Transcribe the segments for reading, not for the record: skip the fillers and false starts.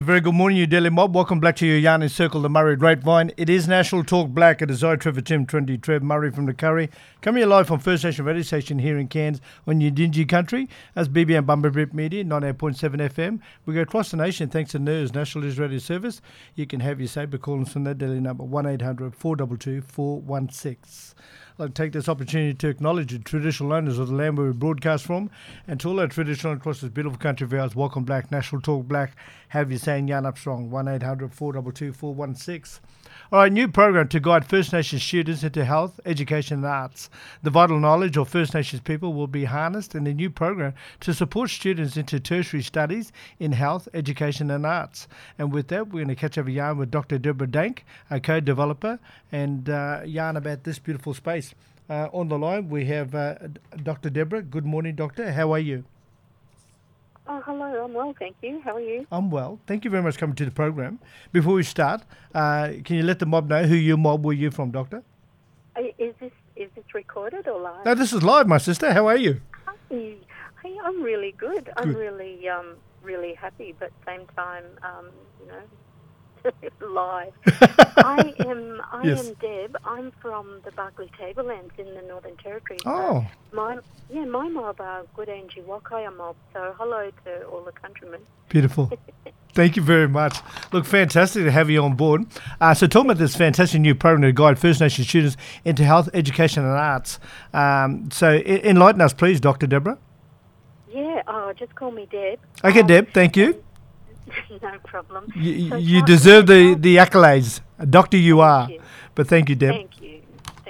Very good morning, you Daily Mob. Welcome back to your Yarn and Circle, the Murray Grapevine. It is National Talk Black. It is I, Trevor Tim, 20 Trev Murray from the Curry. Coming live from First Nation Radio Station here in Cairns on Yidinji Country. That's BBM Bumberbip Media, 98.7 FM. We go across the nation thanks to NERS, National News Radio Service. You can have your say by calling us on that daily number, 1800 422 416. I'd like to take this opportunity to acknowledge the traditional owners of the land where we broadcast from, and to all our traditional across this beautiful country of ours. Welcome Black, National Talk Black. Have you saying Yarn Up Strong, 1800 422 416. All right, new program to guide First Nations students into health, education and arts. The vital knowledge of First Nations people will be harnessed in a new program to support students into tertiary studies in health, education and arts. And with that, we're going to catch up a yarn with Dr. Deborah Dank, a co-developer, and yarn about this beautiful space. On the line, we have Dr. Deborah. Good morning, Doctor. How are you? Oh, hello. I'm well, thank you. How are you? I'm well. Thank you very much for coming to the program. Before we start, can you let the mob know who your mob were you from, Doctor? Is this recorded or live? No, this is live, my sister. How are you? Hi. Hey, I'm really good. I'm really really happy, but same time, live. I am Deb. I'm from the Barkly Tablelands in the Northern Territory. Oh. My mob are Gudanji Wakaya mob, so hello to all the countrymen. Beautiful. Thank you very much. Look, fantastic to have you on board. So talking about this fantastic new program to guide First Nation students into health, education and arts. So enlighten us, please, Dr. Deborah. Yeah, just call me Deb. Okay, Deb, thank you. No problem. You deserve the accolades. Doctor you are. You. But thank you, Deb. Thank you.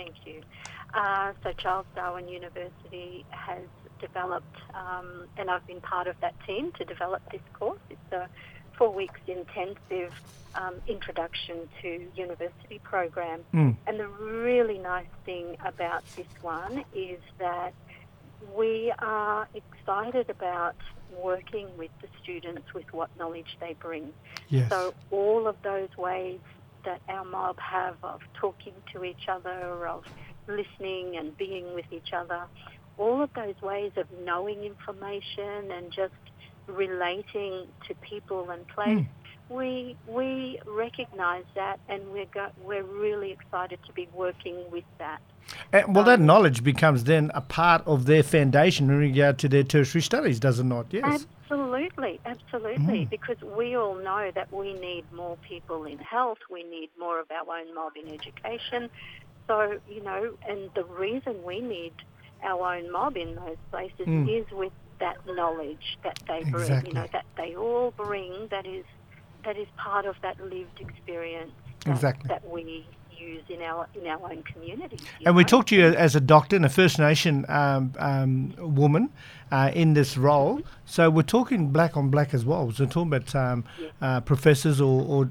So Charles Darwin University has developed, and I've been part of that team to develop this course. It's a 4 weeks intensive introduction to university program. And the really nice thing about this one is that we are excited about working with the students with what knowledge they bring. Yes. So all of those ways that our mob have of talking to each other, of listening and being with each other, all of those ways of knowing information and just relating to people and place, we recognise that, and we're really excited to be working with that. Well, that knowledge becomes then a part of their foundation in regard to their tertiary studies, does it not? Yes. Absolutely, because we all know that we need more people in health, we need more of our own mob in education. So, and the reason we need our own mob in those places is with that knowledge that they bring, that they all bring, that is part of that lived experience that we use in our own community. And we talk to you as a doctor and a First Nation woman in this role. So we're talking black on black as well. So we're talking about professors or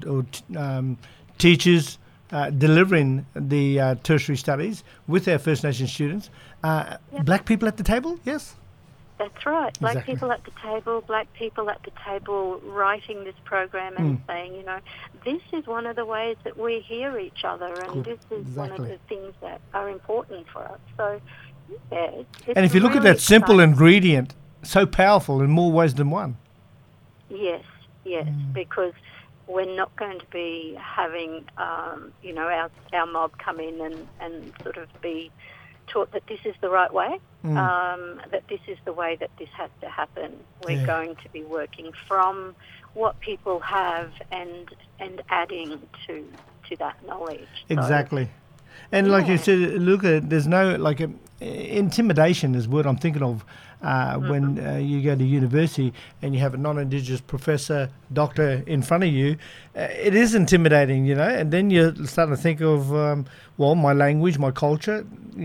teachers delivering the tertiary studies with our First Nation students. Black people at the table, yes? That's right. Black people at the table writing this program and saying, this is one of the ways that we hear each other, and this is one of the things that are important for us. So, it's and if you look at that simple ingredient, so powerful in more ways than one. Yes, because we're not going to be having, our mob come in and sort of be taught that this is the right way, that this is the way that this has to happen. We're going to be working from what people have and adding to that knowledge. Exactly. And like you said, look, there's no, intimidation is what I'm thinking of when you go to university and you have a non-Indigenous professor, doctor in front of you. It is intimidating, and then you're starting to think of, my language, my culture,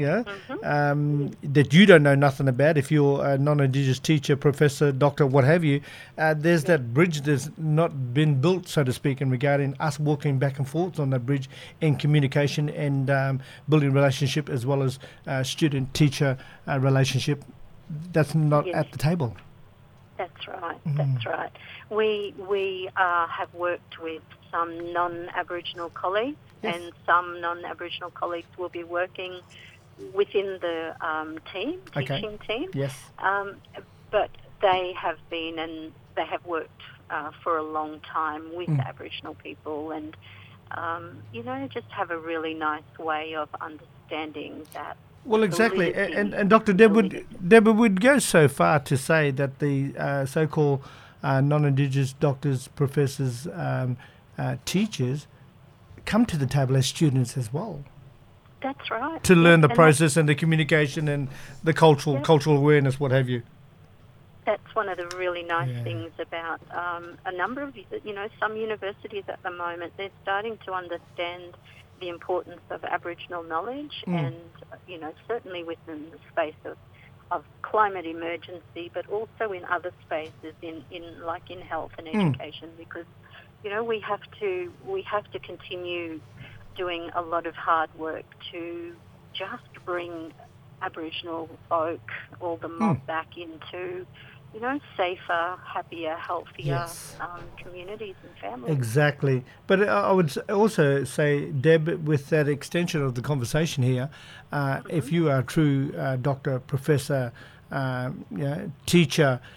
that you don't know nothing about. If you're a non-Indigenous teacher, professor, doctor, what have you, there's that bridge that's not been built, so to speak, in regarding us walking back and forth on that bridge in communication and building relationship as well as student-teacher relationship. That's not at the table. That's right. That's right. We have worked with some non-Aboriginal colleagues, and some non-Aboriginal colleagues will be working within the teaching team. Yes. But they have been and they have worked for a long time with Aboriginal people, and just have a really nice way of understanding that. Well, exactly, validity and Dr. Deb would go so far to say that the so-called non-Indigenous doctors, professors, teachers come to the table as students as well That's right. to learn the and process and the communication and the cultural awareness, what have you. that's one of the really nice Yeah. things about a number of, some universities at the moment. They're starting to understand the importance of Aboriginal knowledge, and certainly within the space of climate emergency, but also in other spaces in health and education, because we have to continue doing a lot of hard work to just bring Aboriginal folk, all the mob, back into safer, happier, healthier Yes. communities and families. Exactly. But I would also say, Deb, with that extension of the conversation here, if you are a true doctor, professor, teacher,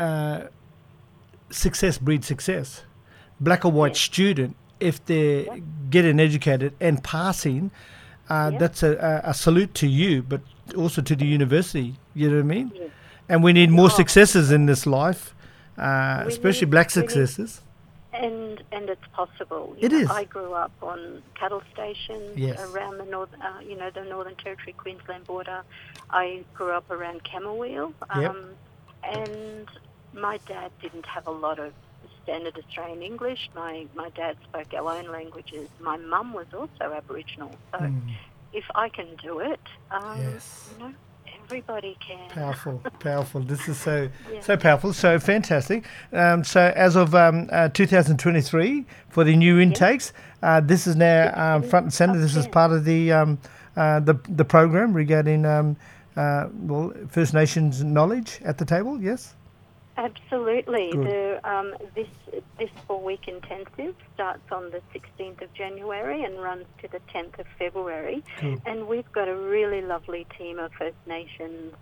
success breeds success. Black or white Yes. student, if they're getting educated and passing, that's a salute to you, but also to the university. You know what I mean? Yes. And we need more successes in this life, especially black successes. And it's possible. It is. I grew up on cattle stations Yes. around the the Northern Territory, Queensland border. I grew up around Camberwell, Yep. and my dad didn't have a lot of standard Australian English. My dad spoke our own languages. My mum was also Aboriginal, so if I can do it, Yes. everybody can. Powerful. This is so powerful, so fantastic. So as of 2023, for the new intakes, this is now front and centre. This is part of the program regarding First Nations knowledge at the table. Yes. Absolutely. Good. This 4-week intensive starts on the 16th of January and runs to the 10th of February. Cool. And we've got a really lovely team of First Nations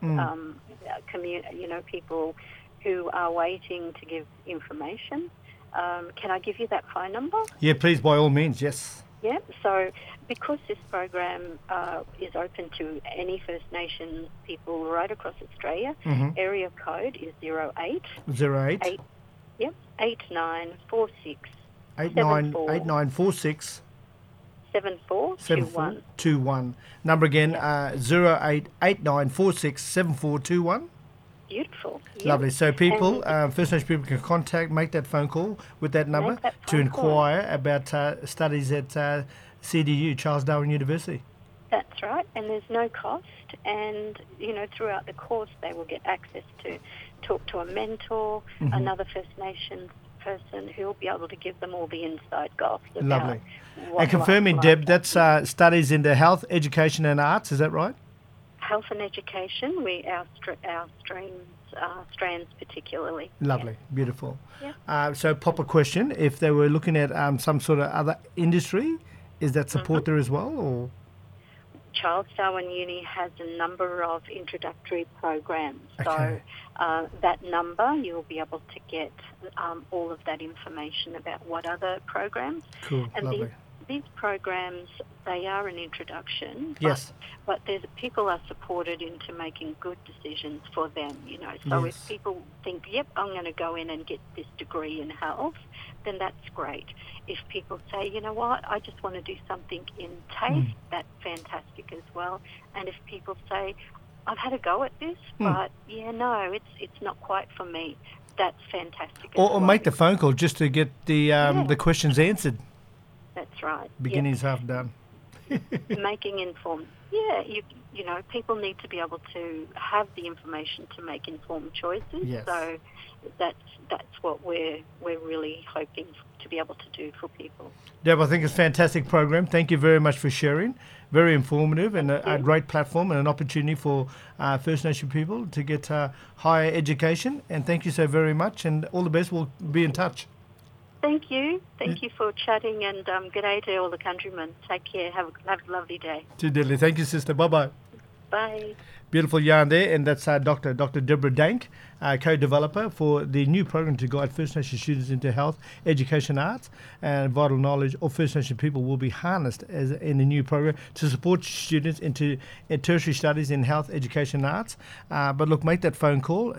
people who are waiting to give information. Can I give you that phone number? Yeah, please, by all means. Yes. Yeah, so because this program is open to any First Nations people right across Australia, area code is 08 08 8946 8946 7421. 7421. Number again, 08 8946 7421. Beautiful. Yeah. Lovely. So people, First Nations people can make that phone call with that number Make that to phone call. inquire about studies at CDU, Charles Darwin University. That's right, and there's no cost, and throughout the course they will get access to talk to a mentor, another First Nations person who will be able to give them all the inside goss about Lovely. what And confirming, life Deb, like. that's studies in the health, education and arts, is that right? Health and education, our strands particularly. Lovely, beautiful. Yeah. So pop a question, if they were looking at some sort of other industry, is that support there as well? Or Charles Darwin Uni has a number of introductory programs. Okay. So that number, you'll be able to get all of that information about what other programs. Cool, And lovely. these programs, they are an introduction. Yes. But people are supported into making good decisions for them, So Yes. if people think, yep, I'm going to go in and get this degree in health, then that's great. If people say, you know what, I just want to do something in TAFE, that's fantastic as well. And if people say, I've had a go at this, but it's not quite for me, that's fantastic as Or well. make the phone call just to get the questions answered. That's right. Beginning's half done. Making informed. Yeah, people need to be able to have the information to make informed choices. Yes. So that's what we're really hoping to be able to do for people. Deb, I think it's a fantastic program. Thank you very much for sharing. Very informative and a great platform and an opportunity for First Nation people to get higher education. And thank you so very much, and all the best. We'll be in touch. Thank you. Thank you for chatting, and good day to all the countrymen. Take care. Have a lovely day. Too deadly. Thank you, sister. Bye-bye. Bye. Beautiful yarn there, and that's Dr. Deborah Dank, co-developer for the new program to guide First Nation students into health, education, arts, and vital knowledge of First Nation people will be harnessed as in the new program to support students into tertiary studies in health, education, and arts. But look, make that phone call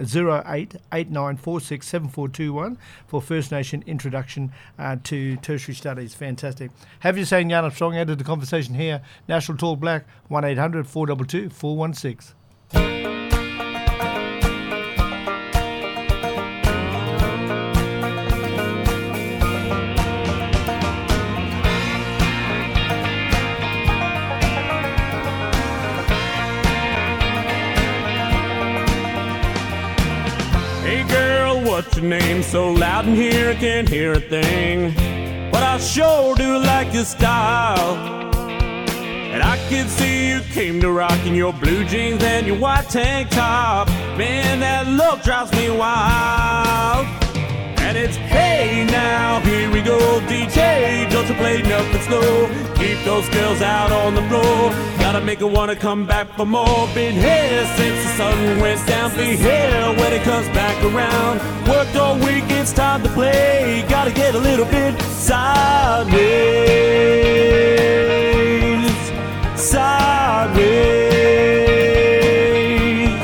0889467421 for First Nation introduction to tertiary studies. Fantastic. Have you saying Yarn Strong added the conversation here? National Talk Black 1-800-422-416. Hey girl, what's your name? So loud in here I can't hear a thing, but I sure do like your style. And I can see you came to rock in your blue jeans and your white tank top. Man, that look drives me wild. And it's hey now, here we go, DJ, don't you play nothing slow. Keep those girls out on the floor. Gotta make her wanna come back for more. Been here since the sun went down. Be here when it comes back around. Worked all week, it's time to play. Gotta get a little bit sideways. Sideways.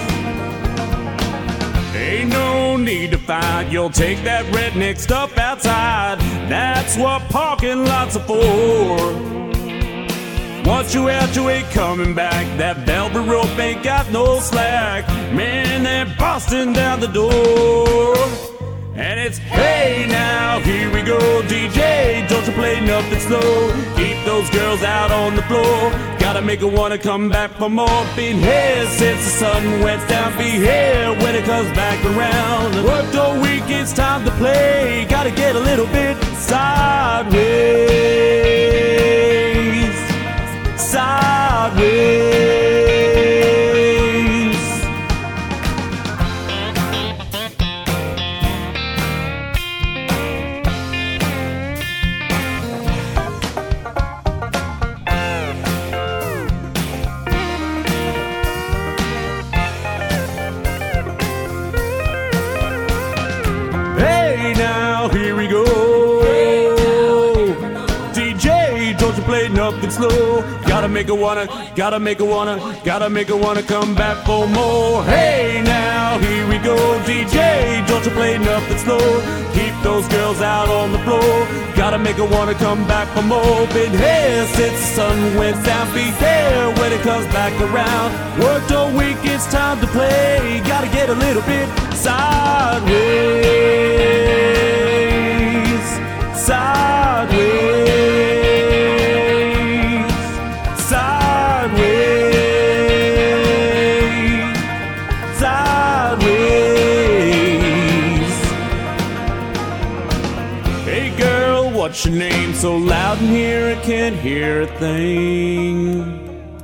Ain't no need to fight. You'll take that redneck stuff outside. That's what parking lots are for. Once you out, you ain't coming back. That velvet rope ain't got no slack. Man, they're busting down the door. And it's hey now, here we go, DJ, don't you play nothing slow. Keep those girls out on the floor. Gotta make her wanna come back for more. Been here since the sun went down. Be here when it comes back around. Worked all week, it's time to play. Gotta get a little bit sideways. Sideways. Hey now, here we go. DJ, don't you play nothing slow. Gotta make her wanna come back for more. Hey now, here we go. DJ, don't you play nothing slow. Keep those girls out on the floor. Gotta make her wanna come back for more. Been here since the sun went down. Be there when it comes back around. Worked all week, it's time to play. Gotta get a little bit sideways. Sideways. What's your name? So loud in here I can't hear a thing.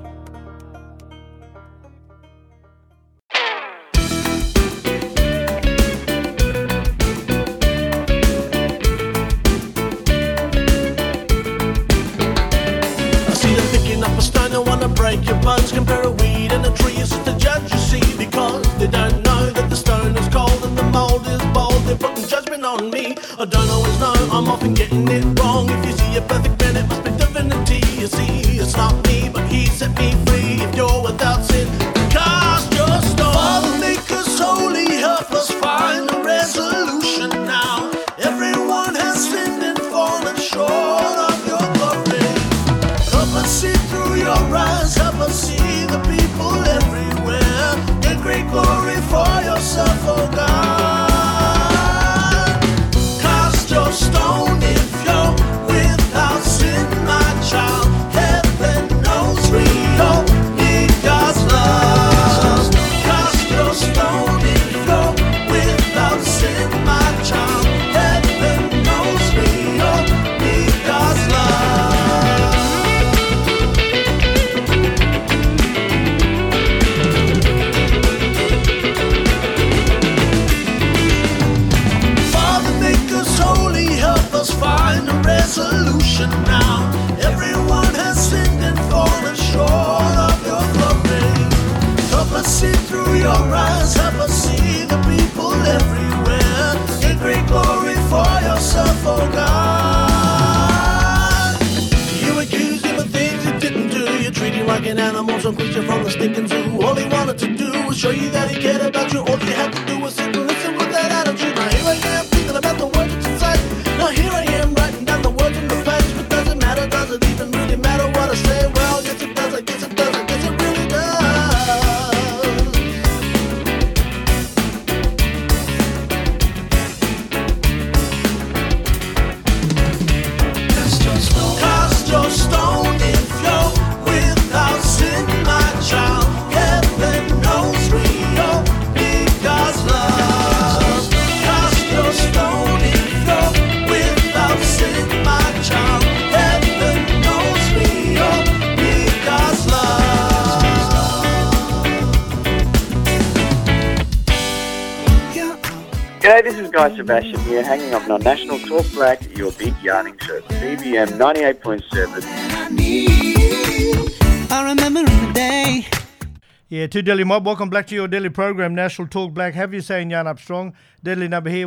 I see them picking up a stone, I wanna break your bones. Compare a weed and a tree is just a judge, you see. Because they don't know that the stone is cold and the mold is bold. They're putting judgment on me. I don't always know, I'm often getting it wrong. If you see a perfect man, it must be divinity. You see, it's not me, but he set me free. If you're without sin, cast your stone. Father, make us holy, help us find a resolution now. Everyone has sinned and fallen short of your glory. Help us see through your eyes, help us see the people everywhere. Get great glory for yourself, oh God. Stone if you're with show you that he cared about you. All you had to do was sit and listen with that attitude. Now here I am thinking about the words that you say. Now here I am writing down the words on the page. But does it matter? Does it even really matter what I say? Well, yes it does. I guess it does. I guess it really does. Cast your stone if you're without sin, my child. Heaven knows we all need God's love. Cast your stone if you're without sin, my child. Heaven knows we all need God's love. G'day, this is Guy Sebastian here, hanging up on National Talk Black, your big yarning show. BBM 98.7. I remember in the day. Yeah, to Delhi Mob, welcome back to your daily program, National Talk Black. Have you saying Yarn Up Strong? Deadly number here,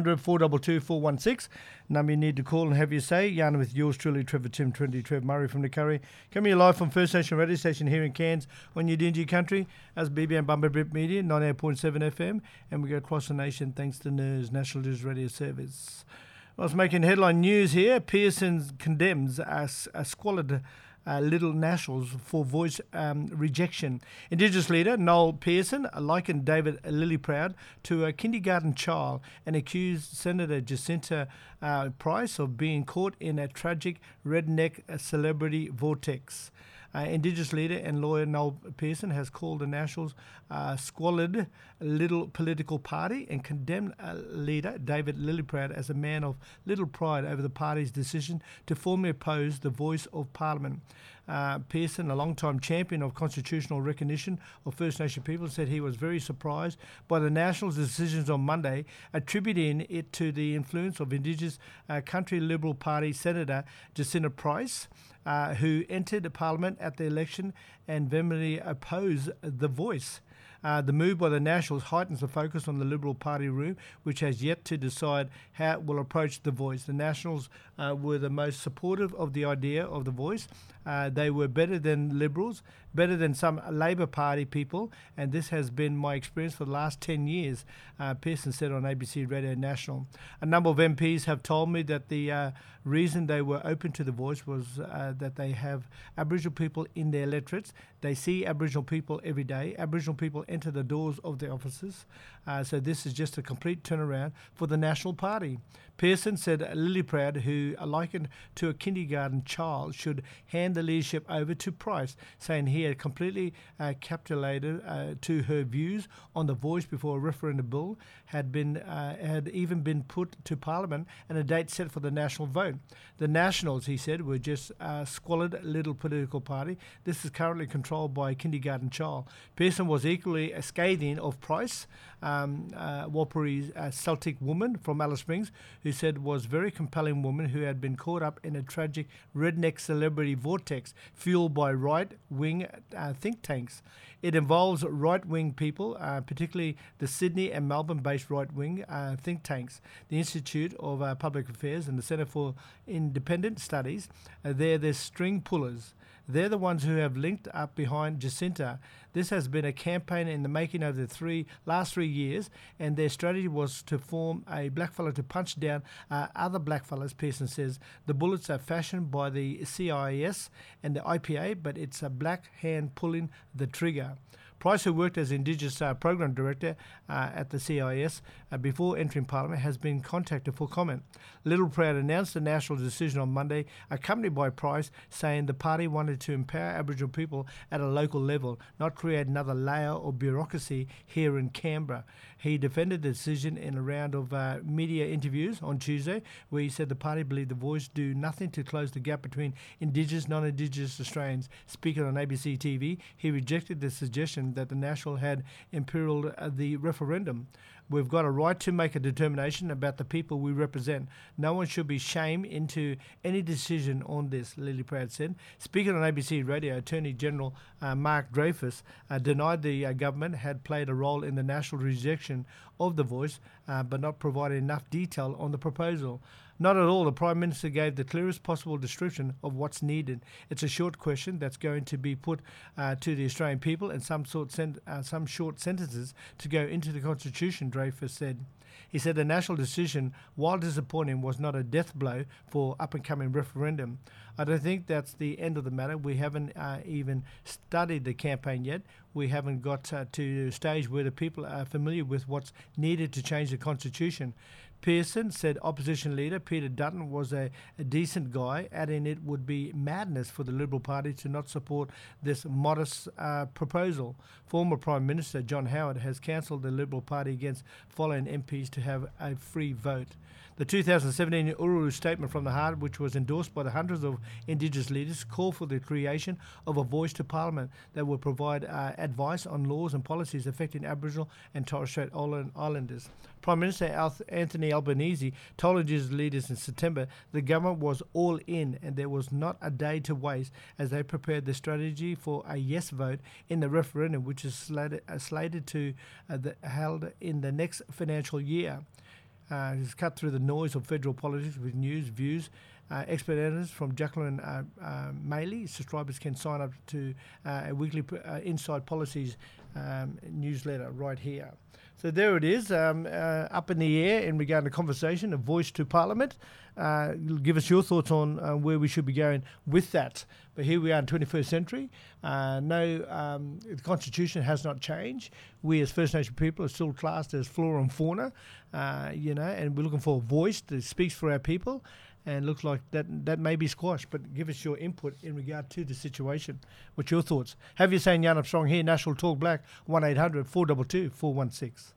1-800-422-416. Number you need to call and have you say. Yarn with yours truly, Trevor Tim 20, Trev Murray from the Curry. Coming here live from First Nation radio station here in Cairns on your dingy country as BBM Bumper Brit Media, 98.7 FM. And we go across the nation thanks to NERS, National News Radio Service. I was making headline news here. Pearson condemns a squalid Little Nationals for voice rejection. Indigenous leader Noel Pearson likened David Lilyproud to a kindergarten child and accused Senator Jacinta Price of being caught in a tragic redneck celebrity vortex. Indigenous leader and lawyer Noel Pearson has called the Nationals squalid little political party and condemned leader David Lilyproud as a man of little pride over the party's decision to formally oppose the voice of Parliament. Pearson, a long-time champion of constitutional recognition of First Nation people, said he was very surprised by the Nationals' decisions on Monday, attributing it to the influence of Indigenous Country Liberal Party Senator Jacinta Price, who entered Parliament at the election and vehemently opposed the voice. The move by the Nationals heightens the focus on the Liberal Party room, which has yet to decide how it will approach the voice. The Nationals were the most supportive of the idea of the voice. They were better than Liberals, better than some Labor Party people, and this has been my experience for the last 10 years, Pearson said on ABC Radio National. A number of MPs have told me that the reason they were open to the voice was that they have Aboriginal people in their electorates. They see Aboriginal people every day. Aboriginal people enter the doors of the offices. So this is just a complete turnaround for the National Party. Pearson said Lilyproud, who likened to a kindergarten child, should hand the leadership over to Price, saying he had completely capitulated to her views on the voice before a referendum bill had even been put to Parliament and a date set for the national vote. The Nationals, he said, were just a squalid little political party. This is currently controlled by a kindergarten child. Pearson was equally scathing of Price, Warlpiri Celtic woman from Alice Springs, who said was a very compelling woman who had been caught up in a tragic redneck celebrity vortex fueled by right-wing think tanks. It involves right-wing people, particularly the Sydney and Melbourne-based right-wing think tanks. The Institute of Public Affairs and the Centre for Independent Studies, they're the string pullers. They're the ones who have linked up behind Jacinta. This has been a campaign in the making over the last 3 years, and their strategy was to form a blackfella to punch down other blackfellas, Pearson says. The bullets are fashioned by the CIS and the IPA, but it's a black hand pulling the trigger. Price, who worked as Indigenous Program Director at the CIS before entering Parliament, has been contacted for comment. Lilyproud announced the national decision on Monday, accompanied by Price, saying the party wanted to empower Aboriginal people at a local level, not create another layer of bureaucracy here in Canberra. He defended the decision in a round of media interviews on Tuesday, where he said the party believed the voice do nothing to close the gap between Indigenous, non-Indigenous Australians. Speaking on ABC TV, he rejected the suggestion that the National had imperiled the referendum. We've got a right to make a determination about the people we represent. No one should be shamed into any decision on this, Lilyproud said. Speaking on ABC Radio, Attorney General Mark Dreyfus denied the government had played a role in the national rejection of the voice, but not provided enough detail on the proposal. Not at all. The Prime Minister gave the clearest possible description of what's needed. It's a short question that's going to be put to the Australian people and some short sentences to go into the Constitution, Dreyfus said. He said the national decision, while disappointing, was not a death blow for up-and-coming referendum. I don't think that's the end of the matter. We haven't even studied the campaign yet. We haven't got to a stage where the people are familiar with what's needed to change the Constitution. Pearson said opposition leader Peter Dutton was a decent guy, adding it would be madness for the Liberal Party to not support this modest proposal. Former Prime Minister John Howard has cancelled the Liberal Party against following MPs to have a free vote. The 2017 Uluru Statement from the Heart, which was endorsed by the hundreds of Indigenous leaders, called for the creation of a voice to Parliament that will provide advice on laws and policies affecting Aboriginal and Torres Strait Islanders. Prime Minister Anthony Albanese told Indigenous leaders in September the government was all in and there was not a day to waste as they prepared the strategy for a yes vote in the referendum, which is slated to held in the next financial year. He's cut through the noise of federal politics with news, views. Expert editors from Jacqueline Maley. Subscribers can sign up to a weekly Inside Policies newsletter right here. So there it is, up in the air in regard to conversation, a voice to Parliament. Give us your thoughts on where we should be going with that. But here we are in the 21st century. The Constitution has not changed. We as First Nation people are still classed as flora and fauna, and we're looking for a voice that speaks for our people. And looks like that may be squashed, but give us your input in regard to the situation. What's your thoughts? Have you saying Jan Armstrong here, National Talk Black, 1-800-422-416.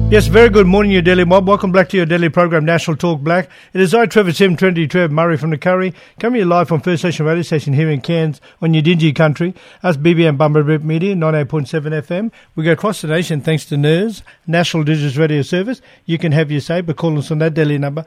Yes, very good morning, your daily mob. Welcome back to your daily program, National Talk Black. It is I, Trevor Tim, 20 Trev Murray from the Curry, coming live from First Station Radio Station here in Cairns on your dingy country. That's BBM Bumble Rip Media, 98.7 FM. We go across the nation thanks to NERS, National Digital Radio Service. You can have your say, but call us on that daily number,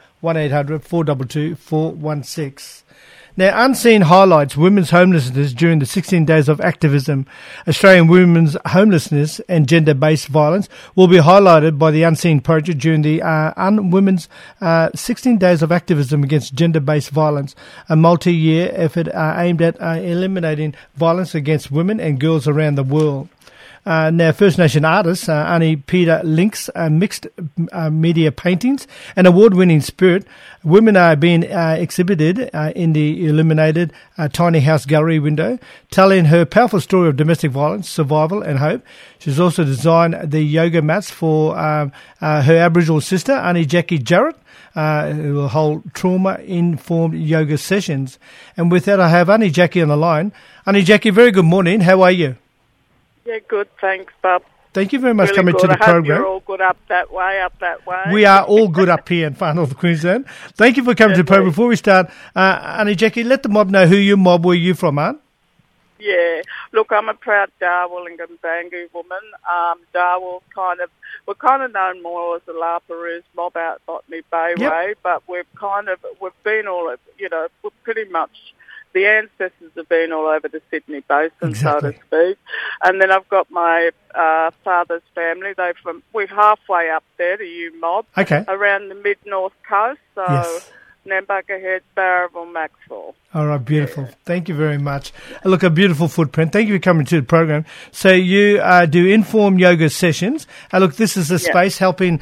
1-800-422-416. Now, Unseen highlights women's homelessness during the 16 days of activism. Australian women's homelessness and gender-based violence will be highlighted by the Unseen project during the women's 16 days of activism against gender-based violence, a multi-year effort aimed at eliminating violence against women and girls around the world. Now, First Nation artist Annie Peter Link's mixed media paintings and award-winning spirit, women are being exhibited in the illuminated tiny house gallery window, telling her powerful story of domestic violence, survival and hope. She's also designed the yoga mats for her Aboriginal sister, Annie Jackie Jarrett, who will hold trauma-informed yoga sessions. And with that, I have Annie Jackie on the line. Annie Jackie, very good morning. How are you? Yeah, good. Thanks, Bob. Thank you very much for really coming to the I hope program. You're all good up that way. We are all good up here in Far North Queensland. Thank you for coming to the program. Before we start, Annie Jackie, let the mob know who your mob were you from, Aunt? Yeah. Look, I'm a proud Darwell and Gumbaynggirr woman. Darwell's we're kind of known more as the La Perouse mob out Botany Bay way, but we've been all, we're pretty much, the ancestors have been all over the Sydney Basin, so to speak. And then I've got my father's family. We're halfway up there to you mob, around the mid-north coast, so Nambucca Head, Barraville, Maxwell. All right, beautiful. Yeah. Thank you very much. Look, a beautiful footprint. Thank you for coming to the program. So you do informed yoga sessions. Look, this is a space helping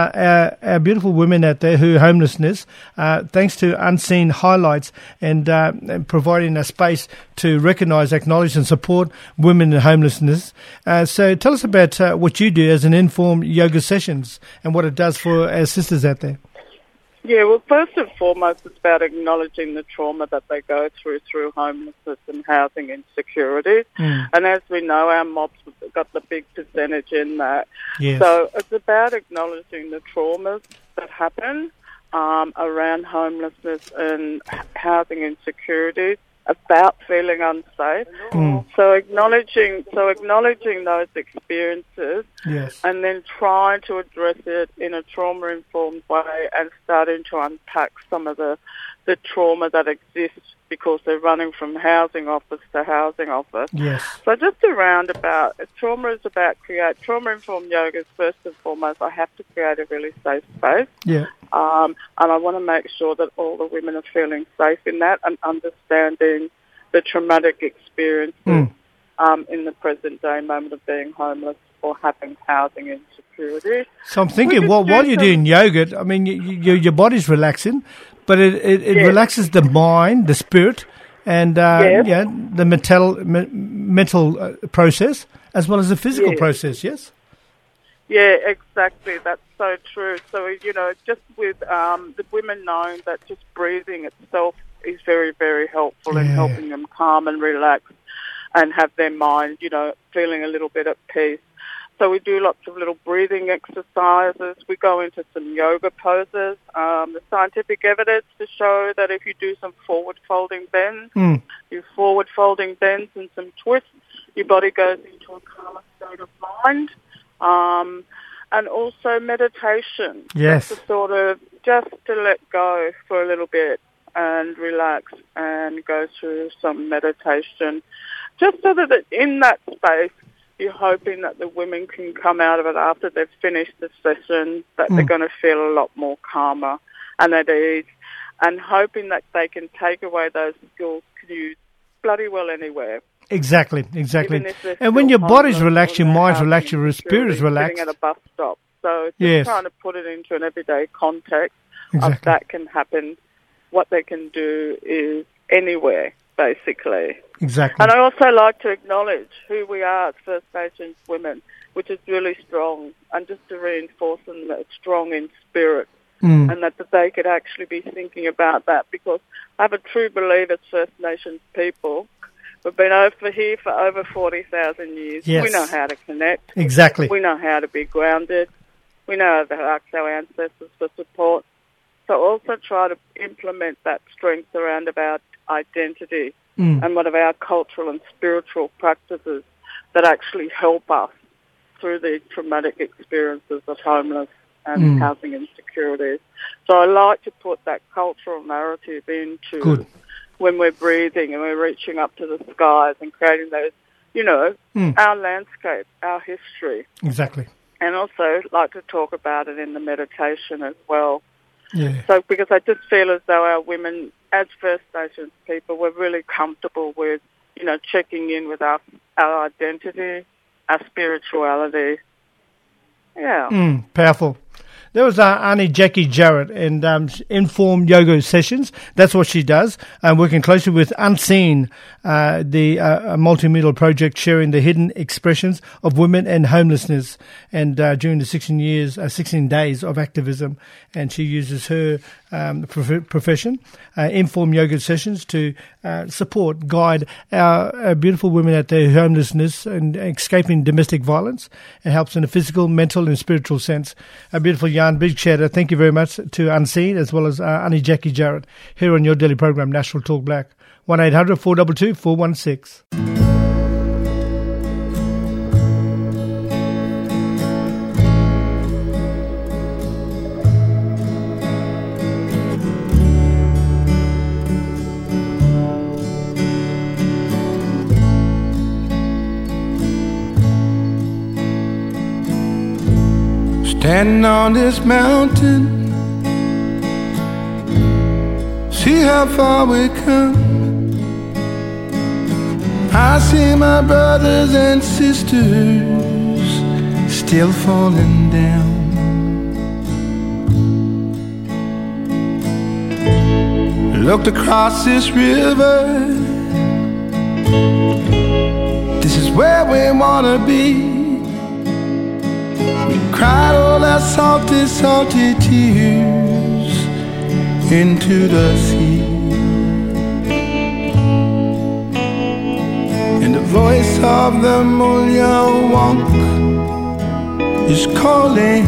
our beautiful women out there who are homelessness, thanks to Unseen highlights and providing a space to recognise, acknowledge and support women in homelessness. So tell us about what you do as an informed yoga sessions and what it does for our sisters out there. Yeah, well, first and foremost, it's about acknowledging the trauma that they go through homelessness and housing insecurities. And as we know, our mobs have got the big percentage in that. Yes. So it's about acknowledging the traumas that happen around homelessness and housing insecurities, about feeling unsafe. So acknowledging those experiences, and then trying to address it in a trauma-informed way and starting to unpack some of the trauma that exists because they're running from housing office to housing office. Yes. So just trauma is about trauma-informed yoga. First and foremost, I have to create a really safe space. Yeah. And I want to make sure that all the women are feeling safe in that and understanding the traumatic experiences in the present day moment of being homeless or having housing insecurity. So I'm thinking, while you're doing yoga, I mean, your body's relaxing, but it relaxes the mind, the spirit, and the mental process as well as the physical process. Yes. Yeah, exactly. That's so true. So, just with the women knowing that just breathing itself is very, very helpful in helping them calm and relax and have their mind, feeling a little bit at peace. So we do lots of little breathing exercises. We go into some yoga poses. The scientific evidence to show that if you do some forward-folding bends, and some twists, your body goes into a calmer state of mind. And also meditation. Yes. Just to let go for a little bit and relax and go through some meditation. Just so that in that space, you're hoping that the women can come out of it after they've finished the session, that they're going to feel a lot more calmer and at ease, and hoping that they can take away those skills cues bloody well anywhere. Exactly. And when your body's relaxed, your mind's relaxed, your spirit is relaxed. Sitting at a bus stop. So just trying to put it into an everyday context of that can happen. What they can do is anywhere, basically. Exactly. And I also like to acknowledge who we are as First Nations women, which is really strong, and just to reinforce them that it's strong in spirit. And that they could actually be thinking about that, because I have a true belief as First Nations people, we've been over here for over 40,000 years. Yes. We know how to connect. Exactly. We know how to be grounded. we know they've asked our ancestors for support. So also try to implement that strength around about identity and what of our cultural and spiritual practices that actually help us through these traumatic experiences of homeless and housing insecurities. So I like to put that cultural narrative into when we're breathing and we're reaching up to the skies and creating those, our landscape, our history. Exactly. And also like to talk about it in the meditation as well. Yeah. So because I just feel as though our women, as First Nations people, we're really comfortable with, checking in with our identity, our spirituality. Yeah. Powerful. There was Auntie Jackie Jarrett and Informed Yoga Sessions. That's what she does. Working closely with Unseen, the multimedial project sharing the hidden expressions of women and homelessness. And during the 16 days of activism, and she uses her profession, Informed Yoga Sessions, to support, guide our beautiful women at their homelessness and escaping domestic violence. It helps in a physical, mental and spiritual sense. A beautiful yarn. Big shout out. Thank you very much to Unseen as well as Auntie Jackie Jarrett here on your daily program, National Talk Black. 1-800-422-416. Standing on this mountain, see how far we come. I see my brothers and sisters still falling down. Looked across this river, this is where we wanna be. Cried all our salty, salty tears into the sea. And the voice of the Mulyawonk is calling.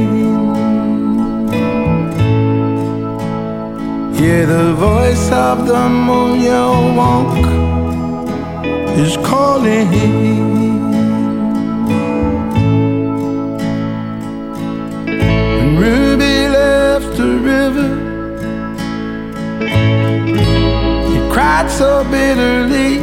Yeah, the voice of the Mulyawonk is calling. Ruby left the river, he cried so bitterly.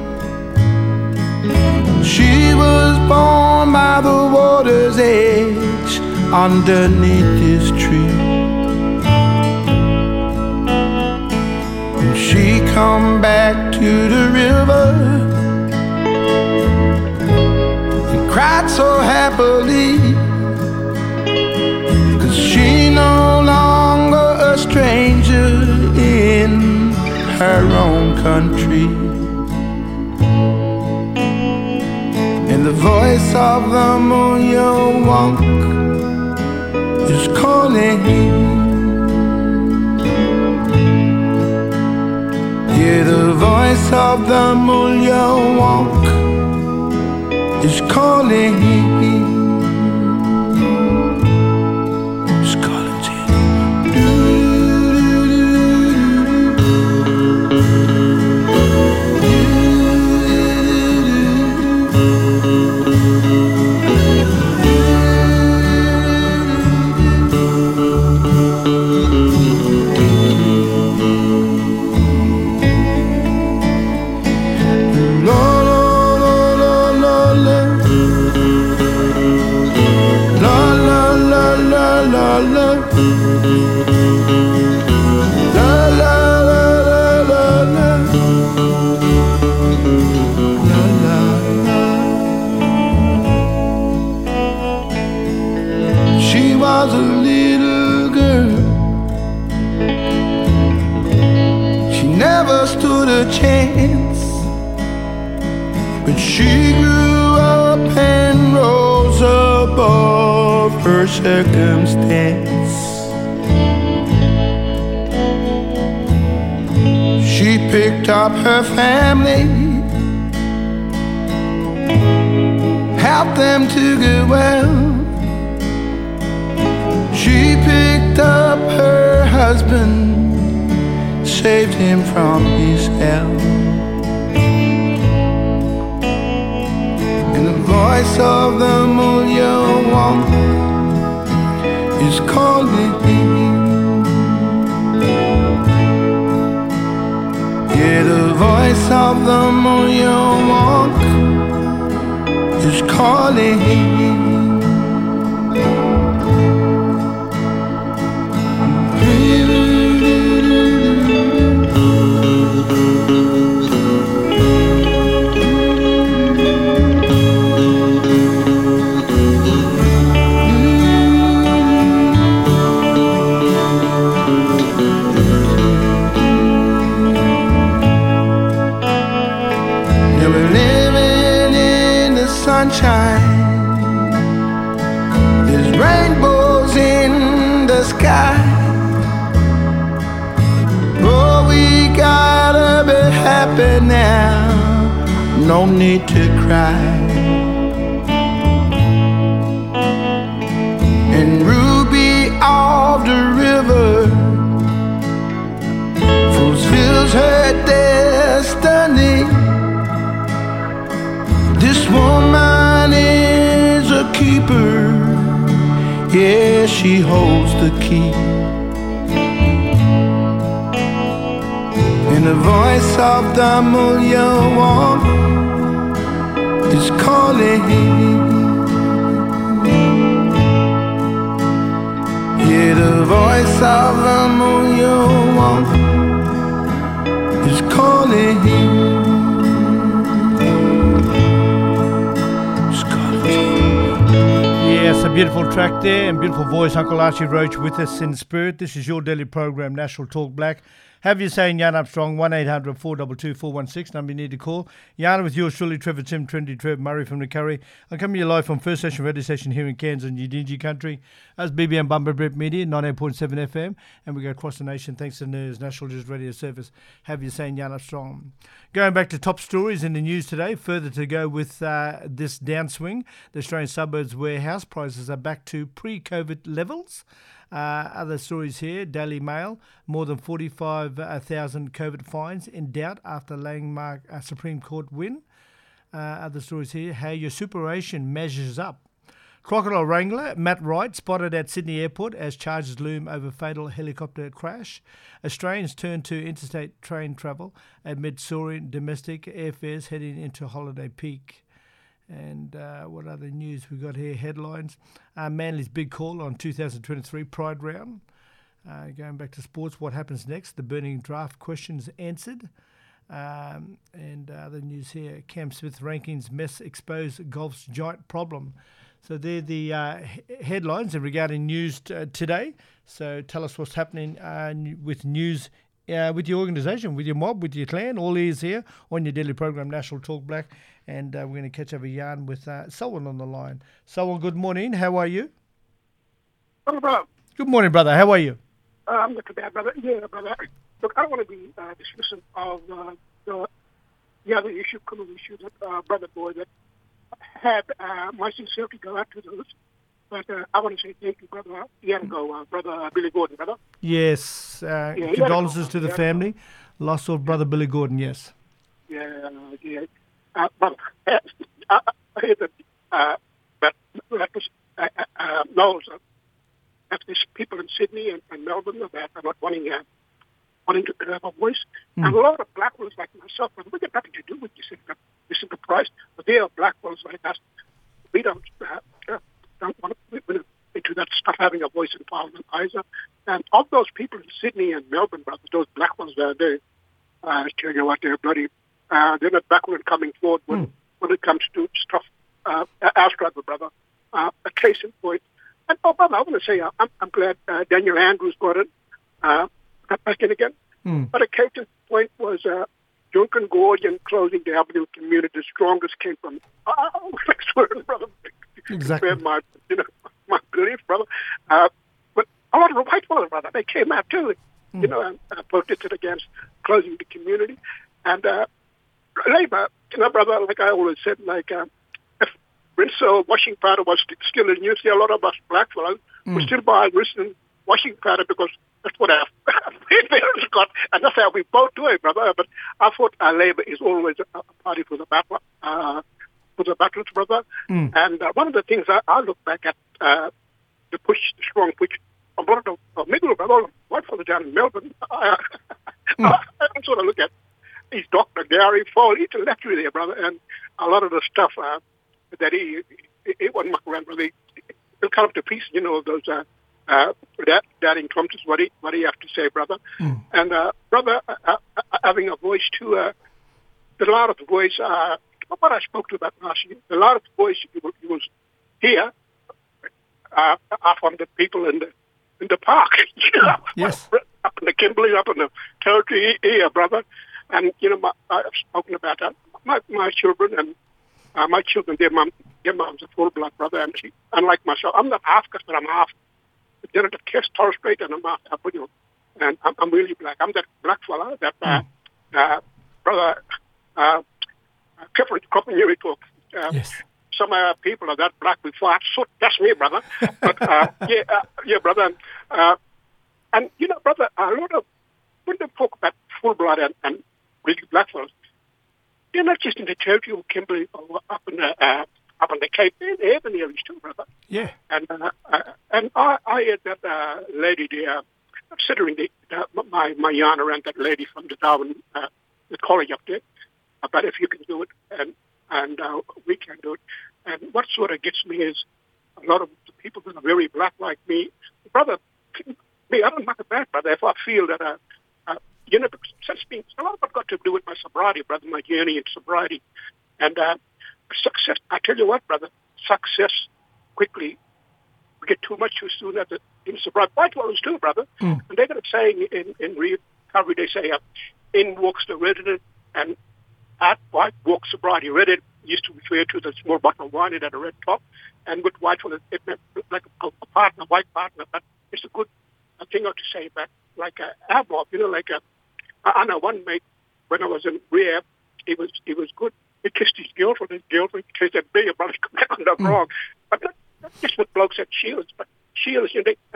She was born by the water's edge underneath this tree. And she come back to the river and cried so happily. She no longer a stranger in her own country. And the voice of the Mulyawonk is calling. Yeah, the voice of the Mulyawonk is calling. She was a little girl, she never stood a chance, but she grew up and rose above her circumstance. She picked up her family, helped them to get well, husband saved him from his hell. And the voice of the Mulya is calling him. Yeah, the voice of the Mulya is calling him. There's rainbows in the sky. Oh, we gotta be happy now, no need to cry. And Ruby of the river fulfills her destiny. This woman is a keeper, yeah, she holds the key. And the voice of the Mulya is calling. Yeah, the voice of the Mulya is calling. Yes, a beautiful track there and beautiful voice. Uncle Archie Roach with us in spirit. This is your daily program, National Talk Black. Have you saying Jan Armstrong, 1-800-422-416, number you need to call. Jan with yours truly, Trevor Tim, Trendy Trev, Murray from the Curry. I'm coming to you live from First Station Radio Station here in Cairns and Udingi Country. That's BBM Bumper Brett Media, 98.7 FM. And we go across the nation thanks to NERS, National News Radio Service. Have you saying Jan Armstrong. Going back to top stories in the news today, further to go with this downswing. The Australian Suburbs warehouse prices are back to pre-COVID levels. Other stories here, Daily Mail, more than 45,000 COVID fines in doubt after landmark Supreme Court win. Other stories here, how your superannuation measures up. Crocodile wrangler Matt Wright spotted at Sydney Airport as charges loom over fatal helicopter crash. Australians turn to interstate train travel amid soaring domestic airfares heading into holiday peak. And what other news we got here? Headlines. Manly's big call on 2023 Pride Round. Going back to sports, what happens next? The burning draft questions answered. And other news here. Cam Smith rankings mess expose golf's giant problem. So they're the headlines regarding news today. So tell us what's happening with news with your organisation, with your mob, with your clan. All ears here on your daily program, National Talk Black. And we're going to catch up a yarn with someone on the line. Someone, good morning. How are you? Hello, brother. Good morning, brother. How are you? I'm not too bad, brother. Yeah, brother. Look, I don't want to be dismissive of the other issue, criminal issue that brother boy that had my sincerity go out to those. But I want to say thank you, brother. Brother Billy Gordon, brother. Yes. Condolences to the family. Loss of brother Billy Gordon, yes. Yeah. Brother, I hear that knows that there's people in Sydney and Melbourne that are not wanting to have a voice. And a lot of black ones like myself, we get nothing to do with this enterprise, but they are black ones like us. We don't want to into that stuff, having a voice in Parliament either. And of those people in Sydney and Melbourne, brother, those black ones there, I tell you what, they're bloody. They're not backward coming forward when it comes to stuff. Our struggle, brother. A case in point. And, brother, I want to say I'm glad Daniel Andrews got back in again. But a case in point was Duncan Gordian closing the Aboriginal community. The strongest came from, brother. Exactly. My belief, brother. But a lot of the white ones, brother, they came out too, and protested against closing the community. And Labour, brother, like I always said, if Rinso washing powder was still in use, a lot of us black fellows would still buy Rinso washing powder because That's what our parents got, and that's how we both do it, brother. But I thought Labour is always a party for the battlers, brother. And one of the things I look back at, the strong push of a lot of middle brother, white fellow down in Melbourne. I sort of look at he's Dr. Gary Foley, he's a lecturer there, brother, and a lot of the stuff that he wouldn't muck around, brother. He'll come up to pieces, you know, those doubting Thompsons, what he have to say, brother. And brother, having a voice too, the loudest voice, what I spoke to about last year, the loudest voice you will hear are from the people in the park, you know, yes, up in the Kimberley, up in the territory here, brother. And you know, I've spoken about that. My children and my children, their mom's a full blood brother, and she, unlike myself, I'm not half caste, but I'm half. They're at Cass Torres Strait, and I'm half Aboriginal, and I'm really black. I'm that black fella that brother. Couple years ago, yes. Some people are that black with fat soot. That's me, brother. But yeah, brother. And you know, brother, a lot of when they talk about full blood and really black fellas, they're not just in the territory of Kimberley or up in the Cape. They're in the urban areas too, brother. Yeah. And I heard that lady there, considering my yarn around that lady from the Darwin the college up there. But if you can do it, and we can do it. And what sort of gets me is a lot of the people that are very black like me, brother, me, I don't mind that, brother, if I feel that, you know, such things, a lot of it got to do with my sobriety, brother, my journey in sobriety. And success, I tell you what, brother, success quickly, we get too much too soon in sobriety. White fellows too, brother. And they got a saying in recovery, they say, in walks the resident, and at white walk sobriety. Reddit used to refer to the small bottle of wine at a red top, and with white fellows, it meant like a partner, white partner. But it's a good thing to say about like a mob, you know, like I know one mate when I was in rehab, he was good. He kissed his girlfriend, kissed that beer, brother, come down wrong. But not just with blokes at Shields, but Shields,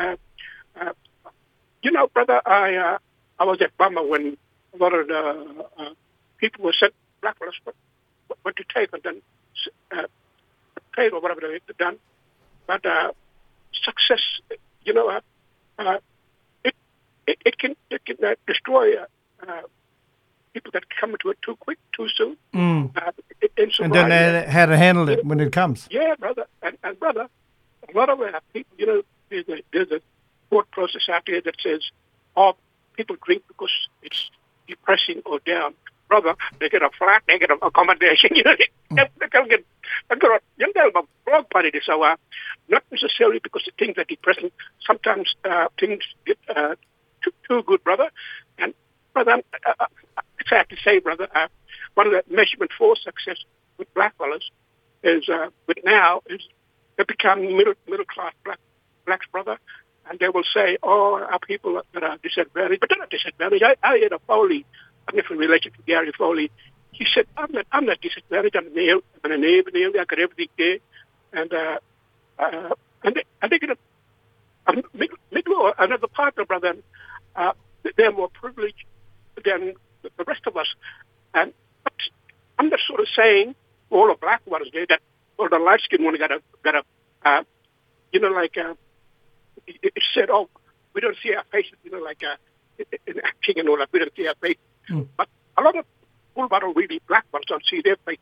you know, brother, I was at Bummer when a lot of the people were sent black fellas what to take and then paid or whatever they've done. But success, you know, it can destroy people that come into it too quick, too soon. And then how to handle it when it comes. Yeah, brother. And brother, a lot of people, you know, there's a thought process out there that says, oh, people drink because it's depressing or down. Brother, they get a flat, they get an accommodation, you know, they can get a blog party. So not necessarily because the things are depressing. Sometimes things get too good, brother. And brother, it's sad to say, brother, one of the measurement for success with black fellas is they become middle class blacks, brother, and they will say, oh, our people that are disadvantaged, but they're not disadvantaged. I had a Foley. I'm not in relation to Gary Foley. He said, I'm not disadvantaged. I'm a neighbor. I got everything there. And they get another partner, brother. They're more privileged than the rest of us. And I'm not sort of saying all the black ones there that or the light skinned one got a you know, like it said, oh, we don't see our faces, you know, like in acting and all that. We don't see our faces. But a lot of full bottle really black ones don't see their faces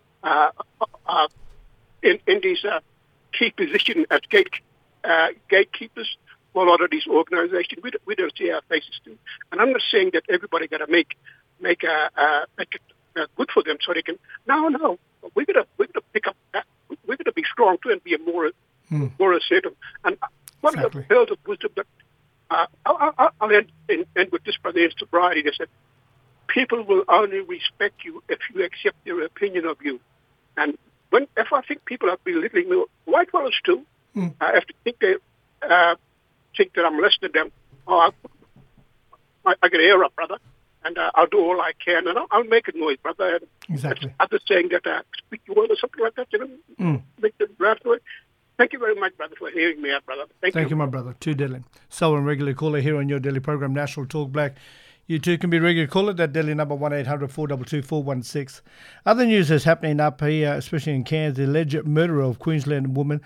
in these key positions as gatekeepers for a lot of these organizations. We don't see our faces too. And I'm not saying that everybody got to make it good for them so they can. No, we're gonna pick up that. We're gonna be strong too and be more assertive. And one of the pearls of wisdom that I'll end with this, brother, in sobriety. They said, people will only respect you if you accept their opinion of you. And if I think people are belittling me, white fellas too, if they think that I'm less than them, I get air up, brother, and I'll do all I can, and I'll make a noise, brother. And exactly. Others saying that speak your word or something like that, you know, make them draft noise. Thank you very much, brother, for hearing. hearing me out, brother. Thank you, my brother. Too deadly. Selwyn, regular caller here on your daily program, National Talk Black. You too can be regular caller. That daily number 1-800-422-416. Other news is happening up here, especially in Cairns. The alleged murderer of Queensland woman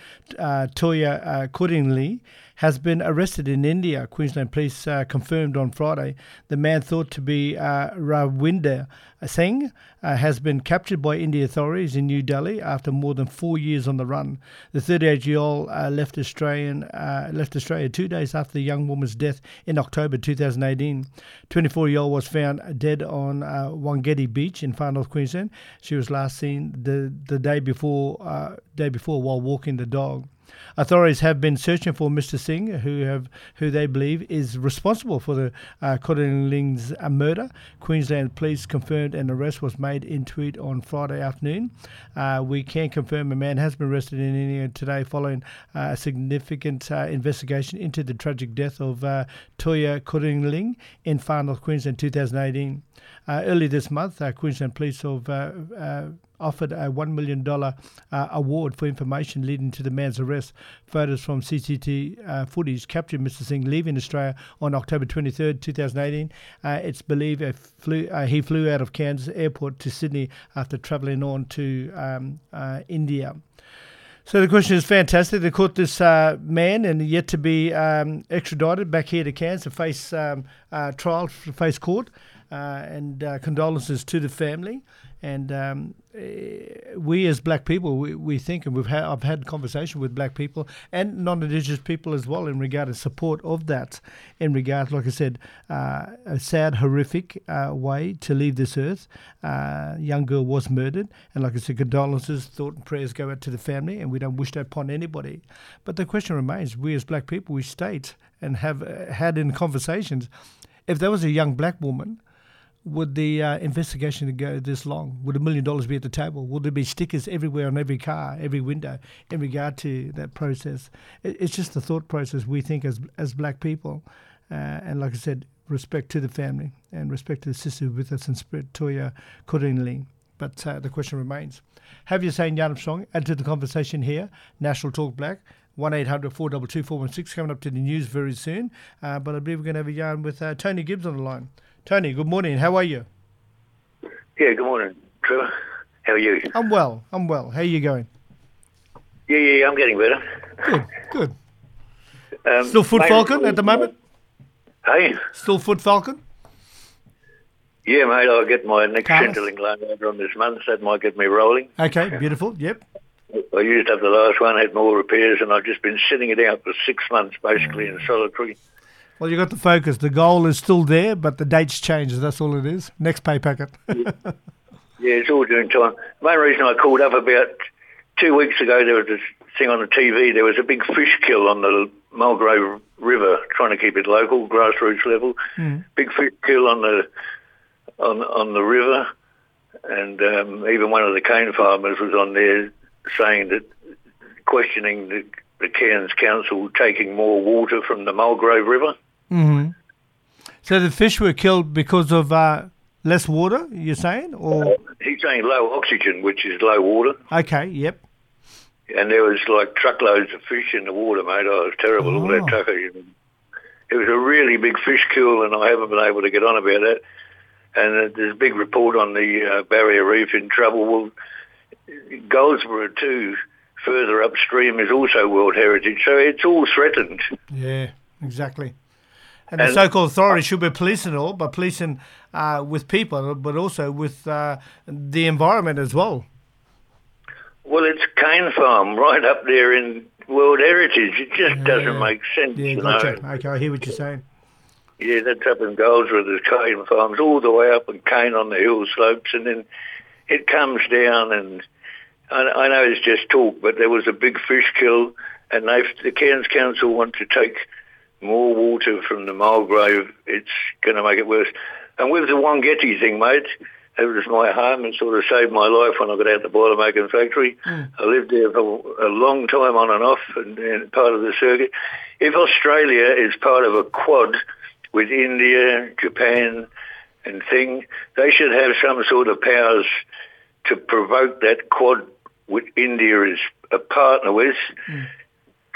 Toya Cordingley has been arrested in India. Queensland police confirmed on Friday. The man thought to be Ravinder Singh has been captured by Indian authorities in New Delhi after more than 4 years on the run. The 38-year-old left Australia 2 days after the young woman's death in October 2018. 24-year-old was found dead on Wangeti Beach in far north Queensland. She was last seen the day before while walking the dog. Authorities have been searching for Mr. Singh, who they believe is responsible for the Cordingley's murder. Queensland police confirmed an arrest was made in Tweed on Friday afternoon. We can confirm a man has been arrested in India today following a significant investigation into the tragic death of Toya Cordingley in far north Queensland 2018. Early this month, Queensland police have offered a $1 million award for information leading to the man's arrest. Photos from CCTV footage captured Mr. Singh leaving Australia on October 23rd, 2018. It's believed he flew out of Cairns Airport to Sydney after travelling on to India. So the question is fantastic. They caught this man and yet to be extradited back here to Cairns to face trial, to face court, and condolences to the family. And we as black people, we think, and I've had conversation with black people and non-Indigenous people as well in regard to support of that, in regard, like I said, a sad, horrific way to leave this earth. Young girl was murdered, and like I said, condolences, thought and prayers go out to the family, and we don't wish that upon anybody. But the question remains, we as black people, we state and have had in conversations, if there was a young black woman, would the investigation go this long? Would $1 million be at the table? Would there be stickers everywhere on every car, every window, in regard to that process? It's just the thought process we think as black people. And like I said, respect to the family and respect to the sister with us in spirit, Toya Cordingley. But the question remains. Have your say in Yarnum Song. Add to the conversation here. National Talk Black. 1-800-422-416. Coming up to the news very soon. But I believe we're going to have a yarn with Tony Gibbs on the line. Tony, good morning. How are you? Yeah, good morning, Trevor. How are you? I'm well. How are you going? Yeah, I'm getting better. Good. Still Foot Falcon at the moment? Hey? Still Foot Falcon? Yeah, mate, I'll get my next Centrelink loan later on this month. That might get me rolling. Okay, beautiful. Yep. I used up the last one, had more repairs, and I've just been sitting it out for 6 months, basically, in solitary. Well, you got the focus. The goal is still there, but the date's changed. That's all it is. Next pay packet. Yeah, it's all doing time. The main reason I called up about 2 weeks ago, there was this thing on the TV. There was a big fish kill on the Mulgrave River, trying to keep it local, grassroots level. Big fish kill on the river, and even one of the cane farmers was on there saying that, questioning the Cairns Council taking more water from the Mulgrave River. Mm-hmm. So the fish were killed because of less water, you're saying? Or he's saying low oxygen, which is low water. Okay, yep. And there was like truckloads of fish in the water, mate. Oh, it was terrible, all that tucker. It was a really big fish kill, and I haven't been able to get on about that. And there's a big report on the Barrier Reef in trouble. Well, Goldsboro too, further upstream, is also World Heritage, so it's all threatened. Yeah, exactly. And the so-called authorities should be policing it all, but policing with people, but also with the environment as well. Well, it's cane farm right up there in World Heritage. It just doesn't make sense. Yeah, gotcha. Okay, I hear what you're saying. Yeah, that's up in Goldsboro. There's cane farms all the way up and cane on the hill slopes, and then it comes down, and I know it's just talk, but there was a big fish kill, and the Cairns Council want to take more water from the Mulgrave. It's going to make it worse. And with the Wangeti thing, mate, it was my home and sort of saved my life when I got out the boilermaking factory. I lived there for a long time on and off and part of the circuit. If Australia is part of a quad with India, Japan and thing, they should have some sort of powers to provoke that quad with India as a partner with, to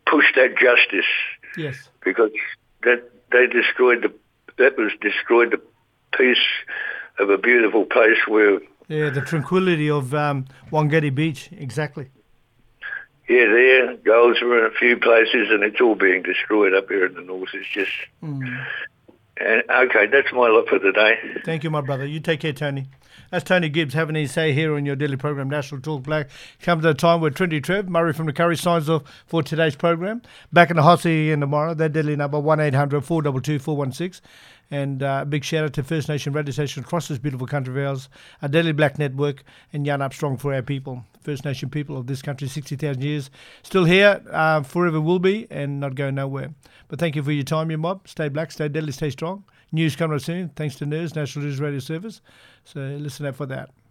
push that justice. Yes. Because that destroyed the peace of a beautiful place where. Yeah, the tranquility of Wangari Beach, exactly. Yeah, there, Goldsboro and a few places, and it's all being destroyed up here in the north. It's just... And, okay, that's my lot for today. Thank you, my brother. You take care, Tony. That's Tony Gibbs having his say here on your daily program, National Talk Black. Comes at a time where Trinity Trev, Murray from the Curry, signs off for today's program. Back in the hot seat again tomorrow. That deadly number, 1-800-422-416. And a big shout out to First Nation radio stations across this beautiful country of ours, our Daily Black Network, and Yarn Up Strong for our people. First Nation people of this country, 60,000 years. Still here, forever will be, and not going nowhere. But thank you for your time, your mob. Stay black, stay deadly, stay strong. News coming up soon, thanks to NERS, National News Radio Service. So listen out for that.